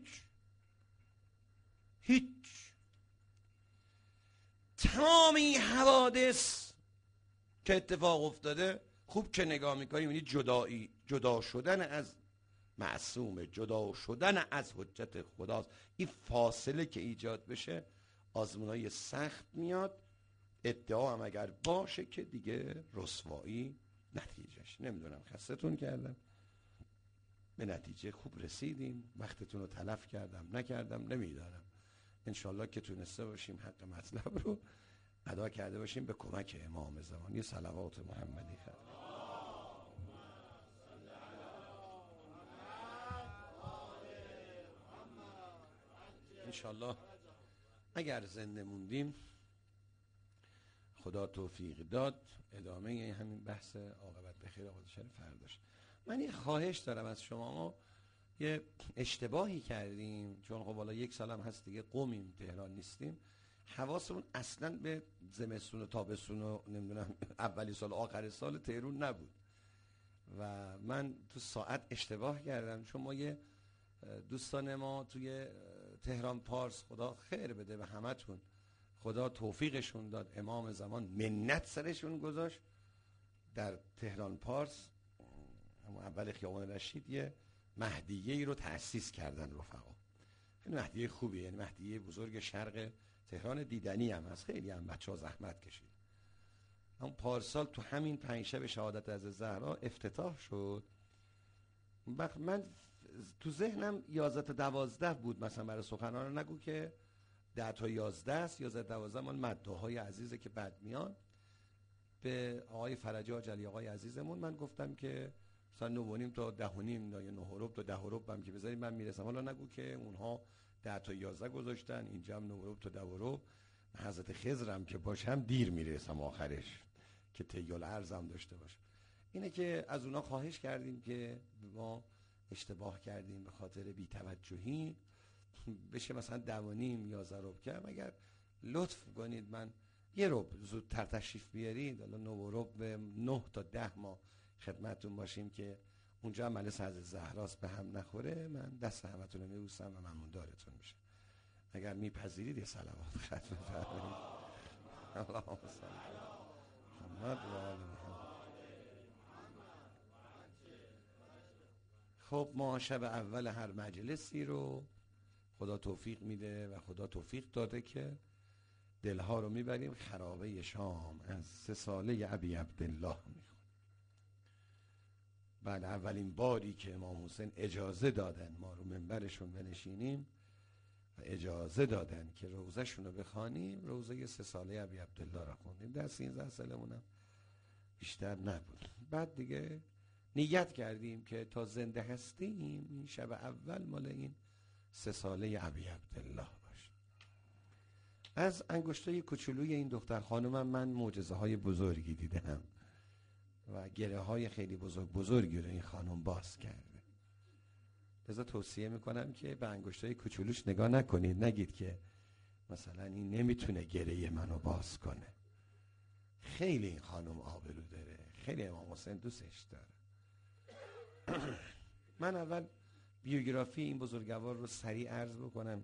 هیچ تمام این حوادث که اتفاق افتاده خوب که نگاه میکنیم یعنی جدا شدن از معصوم، جدا شدن از حجت خداست. این فاصله که ایجاد بشه آزمونای سخت میاد. ادعا هم اگر باشه که دیگه رسوایی نتیجهش. نمیدونم خستتون کردم، به نتیجه خوب رسیدیم. وقتتون رو تلف کردم نکردم نمیدارم. انشالله که تونسته باشیم حق مطلب رو ادا کرده باشیم به کمک امام زمان. یه صلوات محمدی خواهد. انشالله اگر زنده موندیم خدا توفیق داد ادامه همین بحث عاقبت به خیر آقا شریف فرداش. من یه خواهش دارم از شما، یه اشتباهی کردیم، چون خب حالا 1 سال هم هست دیگه قمیم، تهران نیستیم، حواسمون اصلا به زمستون و تابستون و نمیدونم اولی سال آخر سال تهران نبود و من تو ساعت اشتباه کردم، چون ما یه دوستان ما توی تهران پارس، خدا خیر بده به همتون، خدا توفیقشون داد، امام زمان منت سرشون گذاشت، در تهران پارس همون اول خیابان رشید یه مهدیه ای رو تأسیس کردن رفقا. خیلی مهدیه خوبیه، یعنی مهدیه بزرگ شرق تهران، دیدنی هم هست، خیلی هم بچه ها زحمت کشید. اما پارسال تو همین 5 شب شهادت از زهرا افتتاح شد. من تو ذهنم 11 تا 12 بود مثلا برای سخنران، نگو که 10 تا 11 است، 11 12 مال مداحای عزیزه که بعد میان. به آقای فرجاج علی آقای عزیزمون من گفتم که مثلا 9:30 تا 10:30 یا 9:15 تا 10:15 هم که بذاریم من میرسم. حالا نگو که اونها 10 تا 11 گذاشتن، اینجا هم 9:15 تا 10:15. حضرت خضرم که باشم دیر میرسم آخرش که طیل عرضم داشته باشم. اینه که از اونا خواهش کردیم که ما اشتباه کردیم به خاطر بی‌توجهی، بشه مثلا 10:30 11 ربع کم، اگر لطف کنید من 1 ربع زودتر تشریف بیارید، حالا 9:15 به 9 تا 10 ما خدمتتون باشیم که اونجا هم مجلس حضرت زهراست به هم نخوره. من دست همتون رو میبوسم و ممنون دارتون میشه. اگر میپذیرید یه صلوات ختم بفرمایید. اللهم صل علی محمد و آل محمد. خب ما شب اول هر مجلسی رو خدا توفیق میده و خدا توفیق داده که دلها رو میبریم خرابه شام از 3 ساله ابی عبدالله میخون. بعد اولین باری که امام حسین اجازه دادن ما رو منبرشون بنشینیم و اجازه دادن که روزه شون رو بخوانیم، روزه 3 ساله ابی عبدالله رو خوندیم. در 13 سالمونم بیشتر نبود. بعد دیگه نیت کردیم که تا زنده هستیم این شب اول مال این 3 ساله ابی عبدالله باشه. از انگشتای کوچولوی این دختر خانومم من معجزه های بزرگی دیدم و گره های خیلی بزرگی رو این خانم باز کرده. لذا توصیه میکنم که به انگشتای کوچولوش نگاه نکنید، نگید که مثلا این نمیتونه گره منو باز کنه. خیلی این خانم آبرو داره، خیلی امام حسین دوستش داره. من اول بیوگرافی این بزرگوار رو سریع عرض بکنم.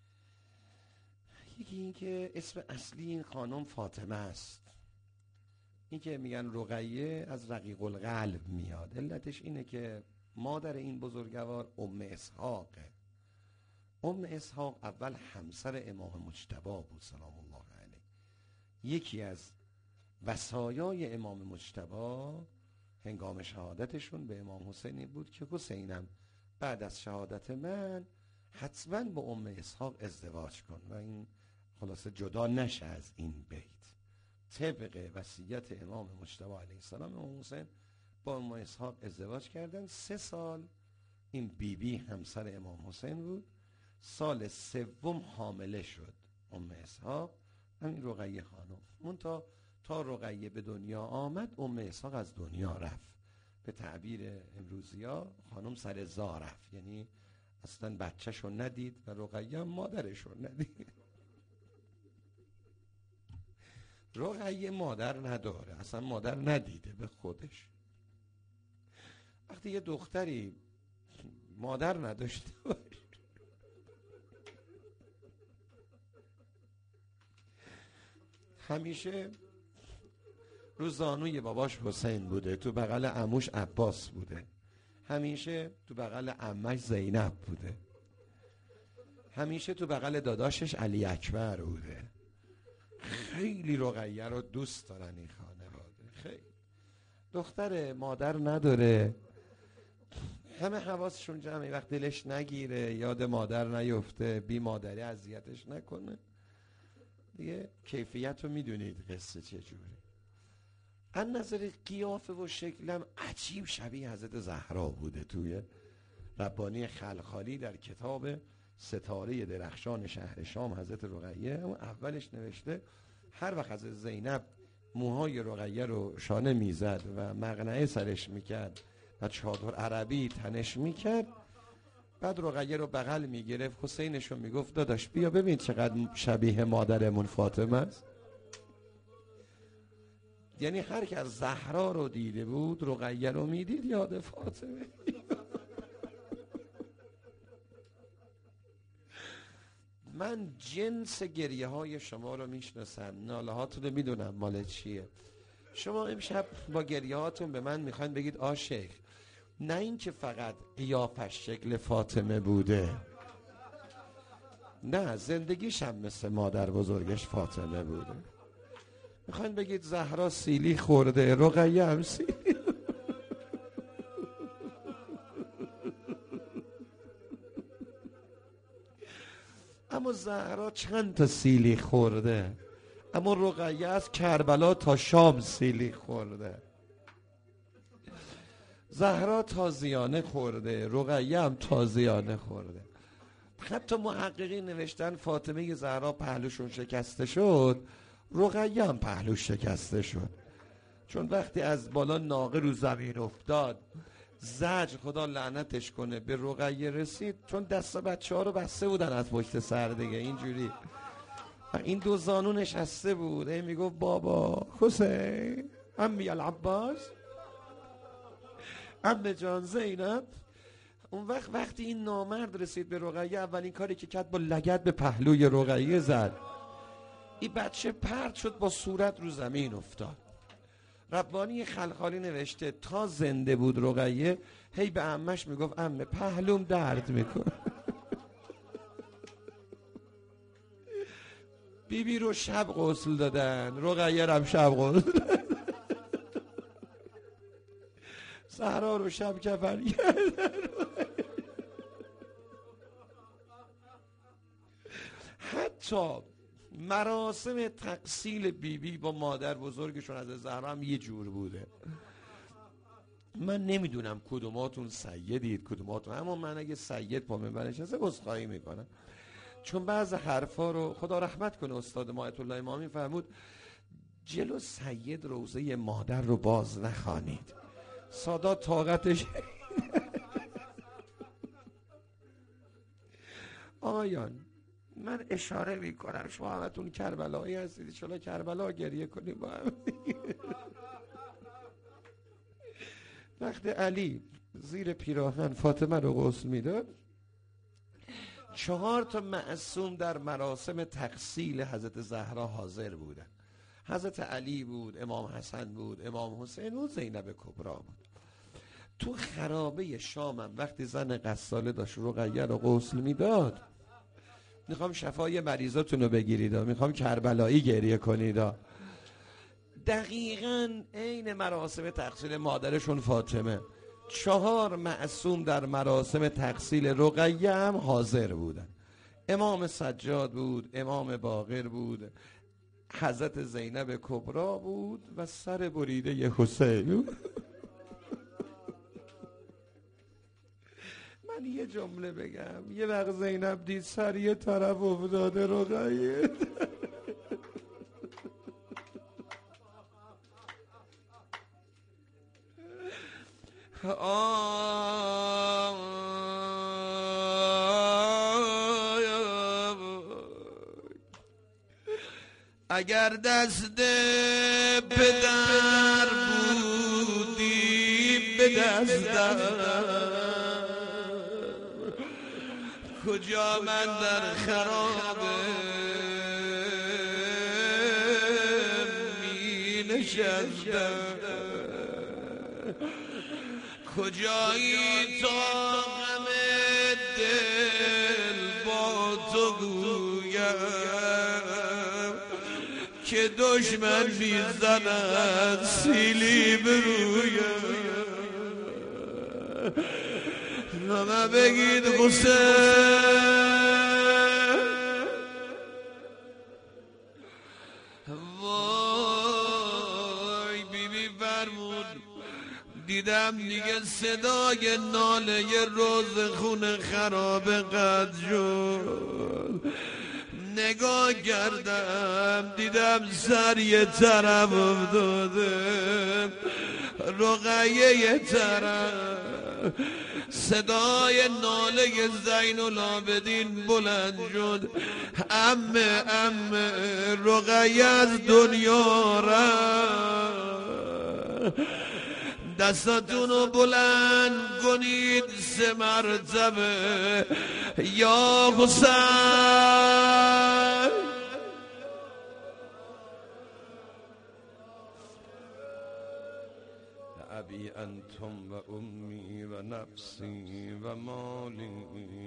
یکی این که اسم اصلی این خانم فاطمه است. این که میگن رقیه از رقیق القلب میاد. علتش اینه که مادر این بزرگوار ام اسحاقه. ام اسحاق اول همسر امام مجتبی بود سلام الله علیه. یکی از وصایای امام مجتبی هنگام شهادتشون به امام حسینی بود که حسینم بعد از شهادت من حتما با ام اسحاق ازدواج کن و این خلاصه جدا نشه از این بیت. طبق وصیت امام مجتبی علیه السلام امام حسین با ام اسحاق ازدواج کردن. 3 سال این بیبی همسر امام حسین بود. سال 3 حامله شد ام اسحاق، همین رقیه خانم. تا رقیه به دنیا آمد ام اسحاق از دنیا رفت. به تعبیر امروزیا خانم سر زا رفت، یعنی اصلا بچه‌شو ندید و رقیه مادرشو ندید. رقیه مادر نداره، اصلا مادر ندیده به خودش. وقتی یه دختری مادر نداشته باشه همیشه رو زانوی باباش حسین بوده، تو بغل عموش عباس بوده، همیشه تو بغل عمش زینب بوده، همیشه تو بغل داداشش علی اکبر بوده. خیلی رقیه رو دوست دارن این خانواده. خیلی دختر مادر نداره، همه حواسشون جمعه، وقت دلش نگیره، یاد مادر نیفته، بی مادری اذیتش نکنه دیگه. کیفیت رو میدونید قصه چجوری. از نظر قیافه و شکلم عجیب شبیه حضرت زهرا بوده. توی ربانی خلخالی در کتاب ستاره درخشان شهر شام حضرت رقیه اولش نوشته هر وقت حضرت زینب موهای رقیه رو شانه میزد و مقنعه سرش میکرد و چادر عربی تنش میکرد، بعد رقیه رو بغل میگرفت، حسینش رو میگفت داداش بیا ببین چقدر شبیه مادرمون فاطمه است. یعنی هر که از زهرا رو دیده بود رقیه رو میدید یاد فاطمه. من جنس گریه های شما رو میشناسم، ناله هاتون رو میدونم مال چیه. شما امشب با گریه هاتون به من میخواین بگید آشیخ، نه این که فقط قیافش شکل فاطمه بوده، نه زندگیش هم مثل مادر بزرگش فاطمه بوده. میخواین بگید زهرا سیلی خورده، رقیه هم سیلی. اما زهرا چند تا سیلی خورده، اما رقیه از کربلا تا شام سیلی خورده. زهرا تازیانه خورده، رقیه هم تازیانه خورده. حتی محققین نوشتن فاطمه زهرا پهلوشون شکسته شد، رقیه هم پهلوش شکسته شد، چون وقتی از بالا ناقه رو زمین افتاد زجر خدا لعنتش کنه به رقیه رسید، چون دست بچه ها رو بسته بودن از پشت سر دیگه اینجوری، این دو زانو نشسته بود میگفت بابا حسین، امی العباس، عمه جان زینب. اون وقتی این نامرد رسید به رقیه، اولین کاری که کرد با لگد به پهلوی رقیه زد. این بچه پرت شد، با صورت رو زمین افتاد. ربانی خلخالی نوشته تا زنده بود رقیه هی به عمش میگفت عمه پهلوم درد میکنه. بیبی رو شب غسل دادن، رقیه رو هم شب غسل دادن، زهرا رو شب کفن کردن. حتی مراسم تغسیل بیبی با مادر بزرگشون از زهرا هم یه جور بوده. من نمیدونم کدوماتون سیدید کدوماتون، اما من اگه سید پا منبرش هست عذرخواهی میکنم، چون بعض حرفا رو خدا رحمت کنه استاد ما آیت الله امامی فرمود جلو سید روزه مادر رو باز نخوانید، سادات طاقتش. آقایان من اشاره میکنم شما همتون کربلایی هستید، انشالله کربلا گریه کنیم با هم. وقت علی زیر پیراهن فاطمه رو غسل میداد، 4 تا معصوم در مراسم تغسیل حضرت زهرا حاضر بودن. حضرت علی بود، امام حسن بود، امام حسین بود، زینب کبرا بود. تو خرابه شامم وقتی زن غساله داشت رقیه رو غسل میداد، میخوام شفای مریضاتون رو بگیرید، میخوام کربلایی گریه کنید، دقیقاً عین مراسم تغسیل مادرشون فاطمه. 4 معصوم در مراسم تغسیل رقیه هم حاضر بودن. امام سجاد بود، امام باقر بود، حضرت زینب کبرا بود و سر بریده حسین. من یه جمله بگم، یه وقت زینب دید سر یه طرف افتاده رقیه، اگر دست پدر بودی به دستم، کجا من در خرابه می نشستم، کجایی تا غم دل با تو گویم که دشمن میزند سیلی برویم. همه بگید حسین. وای بیبی فرمود دیدم دیگه صدای ناله روز خون خراب قد شد، نگاه کردم دیدم سر یه طرف افتاده، رقیه یه طرف، صدای ناله زین العابدین بلند شد. عمه رقیه از دنیا رفت. دستاتونو بلند کنید 3 مرتبه یا حسین. ابی انتم و امی و نفسی و مالی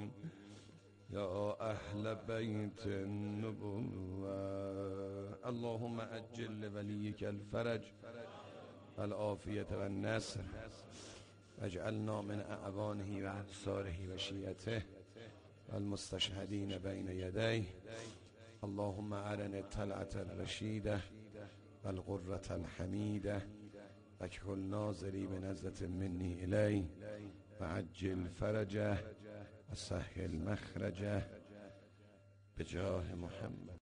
یا اهل بیت النبوة. اللهم عجل لولیک الفرج والعافیة والنصر واجعلنا من اعوانه و انصاره و شیعته والمستشهدین بین یدیه. اللهم ارنا الطلعة الرشیدة والغرة الحمیدة واکحل ناظری بنظرة منی الی وعجل فرجه وسهل مخرجه بجاه محمد.